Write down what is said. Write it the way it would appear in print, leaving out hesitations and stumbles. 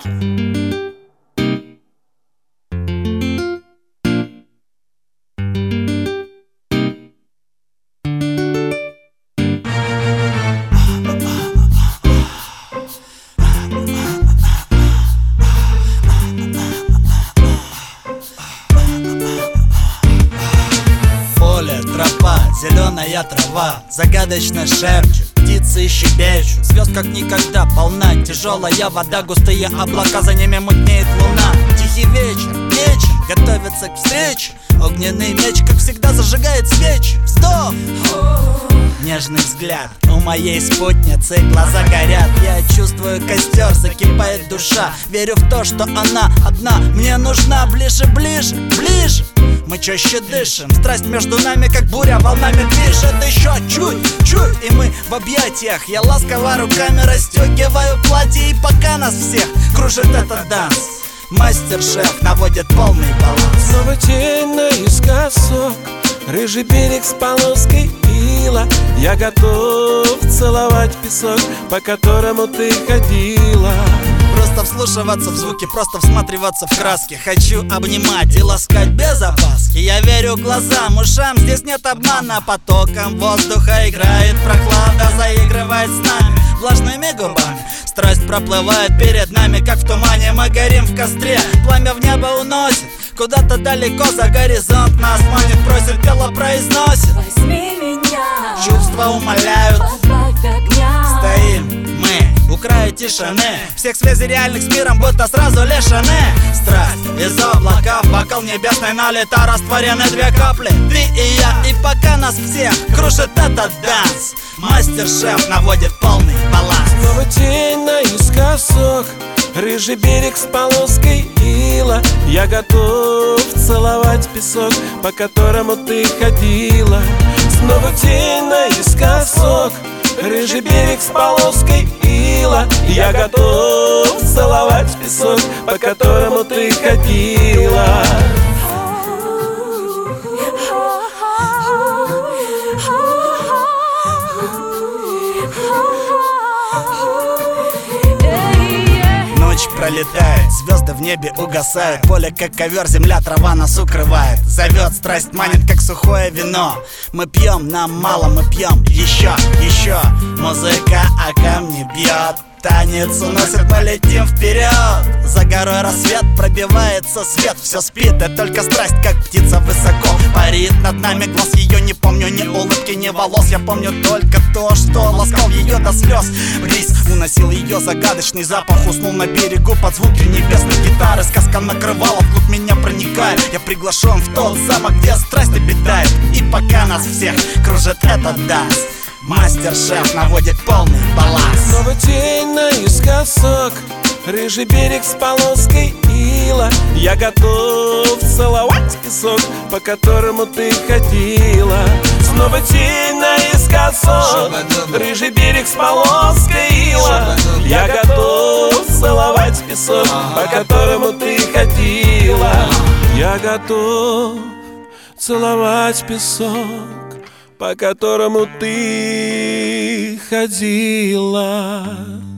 Поле, тропа, зеленая трава загадочно шепчет, птицы щебечут. Звезд как никогда полна тяжелая вода, густые облака, за ними мутнеет луна. Тихий вечер, вечер, готовится к встрече. Огненный меч, как всегда, зажигает свечи. Вздох, нежный взгляд у моей спутницы, глаза горят. Я чувствую костер, закипает душа. Верю в то, что она одна мне нужна. Ближе, ближе, ближе, мы чаще дышим. Страсть между нами, как буря, волнами движет. Еще чуть-чуть, и мы в объятиях. Я ласково руками расстегиваю платье. И пока нас всех кружит этот данс, мастер-шеф наводит полный баланс. Снова тень наискосок, рыжий берег с полоской ила. Я готов целовать песок, по которому ты ходила. Просто вслушиваться в звуки, просто всматриваться в краски. Хочу обнимать и ласкать без опаски. Я верю глазам, ушам, здесь нет обмана. Потоком воздуха играет прохлада, заигрывает с нами влажными губами. Страсть проплывает перед нами, как в тумане. Мы горим в костре, пламя в небо уносит куда-то далеко за горизонт. Нас манит, просит, тело произносит: возьми меня, чувства умоляют, добавь огня. стоим мы у края тишины, всех связей реальных с миром будто сразу лишены. Страсть из облаков, бокал небесный налита, растворены две капли, ты и я. И пока нас всех кружит этот данс, мастер-шеф наводит полный баланс. Снова тень наискосок, рыжий берег с полоской ила. Я готов целовать песок, по которому ты ходила. Снова тень наискосок, рыжий берег с полоской ила. Я готов целовать песок, по которому ты ходила. Ночь пролетает, звезды в небе угасают. Поле как ковер, земля, трава нас укрывает. Зовет, страсть манит, как сухое вино. Мы пьем, нам мало, мы пьем еще, еще. Музыка о камни бьет, танец уносит, мы летим вперед. За горой рассвет, пробивается свет. Все спит, и только страсть, как птица высоко парит над нами. Глаз ее не помню, ни улыбки, ни волос. Я помню только то, что ласкал ее до слез. Бриз уносил ее загадочный запах, уснул на берегу под звуки небесной гитары. Сказка накрывала, вглубь меня проникает. Я приглашен в тот замок, где страсть обитает. И пока нас всех кружит этот данс, мастер-шеф наводит полный баланс. Снова тень наискосок, рыжий берег с полоской ила. Я готов целовать песок, по которому ты ходила. Снова тень наискосок, рыжий берег с полоской ила. Я готов целовать песок, по которому ты ходила. Я готов целовать песок, по которому ты ходила.